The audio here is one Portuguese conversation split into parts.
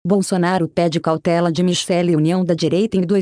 Bolsonaro pede cautela de Michele e União da Direita em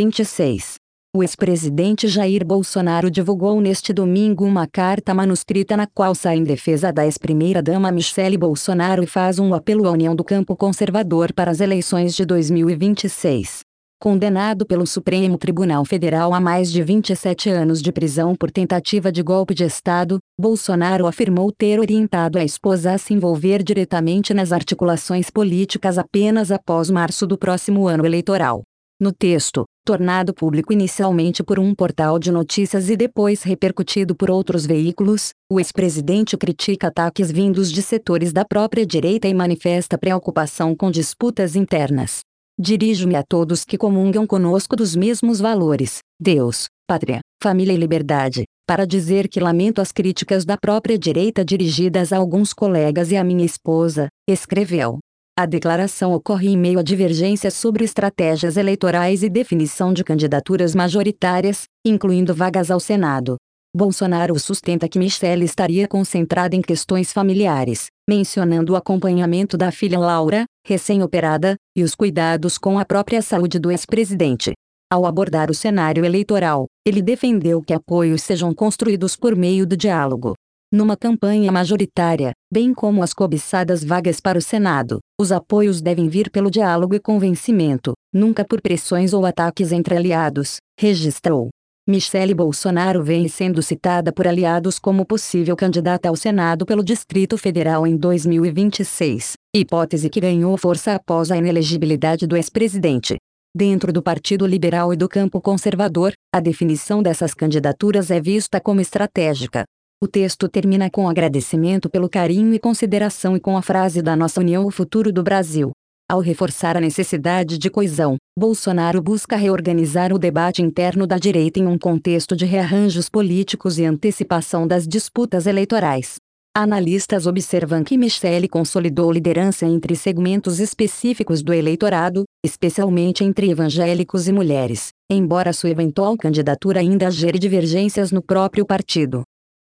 2026. O ex-presidente Jair Bolsonaro divulgou neste domingo uma carta manuscrita na qual sai em defesa da ex-primeira-dama Michele Bolsonaro e faz um apelo à união do campo conservador para as eleições de 2026. Condenado pelo Supremo Tribunal Federal a mais de 27 anos de prisão por tentativa de golpe de Estado, Bolsonaro afirmou ter orientado a esposa a se envolver diretamente nas articulações políticas apenas após março do próximo ano eleitoral. No texto, tornado público inicialmente por um portal de notícias e depois repercutido por outros veículos, o ex-presidente critica ataques vindos de setores da própria direita e manifesta preocupação com disputas internas. Dirijo-me a todos que comungam conosco dos mesmos valores, Deus, pátria, família e liberdade, para dizer que lamento as críticas da própria direita dirigidas a alguns colegas e a minha esposa, escreveu. A declaração ocorre em meio a divergências sobre estratégias eleitorais e definição de candidaturas majoritárias, incluindo vagas ao Senado. Bolsonaro sustenta que Michele estaria concentrada em questões familiares, mencionando o acompanhamento da filha Laura, recém-operada, e os cuidados com a própria saúde do ex-presidente. Ao abordar o cenário eleitoral, ele defendeu que apoios sejam construídos por meio do diálogo. Numa campanha majoritária, bem como as cobiçadas vagas para o Senado, os apoios devem vir pelo diálogo e convencimento, nunca por pressões ou ataques entre aliados, registrou. Michele Bolsonaro vem sendo citada por aliados como possível candidata ao Senado pelo Distrito Federal em 2026, hipótese que ganhou força após a inelegibilidade do ex-presidente. Dentro do Partido Liberal e do campo conservador, a definição dessas candidaturas é vista como estratégica. O texto termina com agradecimento pelo carinho e consideração e com a frase da nossa união o futuro do Brasil. Ao reforçar a necessidade de coesão, Bolsonaro busca reorganizar o debate interno da direita em um contexto de rearranjos políticos e antecipação das disputas eleitorais. Analistas observam que Michele consolidou liderança entre segmentos específicos do eleitorado, especialmente entre evangélicos e mulheres, embora sua eventual candidatura ainda gere divergências no próprio partido.